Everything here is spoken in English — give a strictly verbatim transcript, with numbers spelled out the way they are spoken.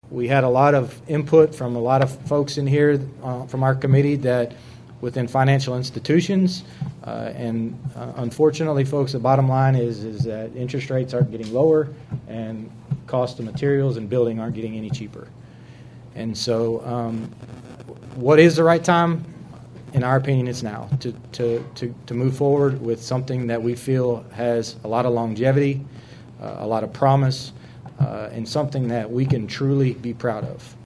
we had a lot of input from a lot of folks in here uh, from our committee that within financial institutions, uh, and uh, unfortunately, folks, the bottom line is is that interest rates aren't getting lower, and cost of materials and building aren't getting any cheaper. And so, um, what is the right time? In our opinion, it's now to, to, to, to move forward with something that we feel has a lot of longevity, uh, a lot of promise, uh, and something that we can truly be proud of.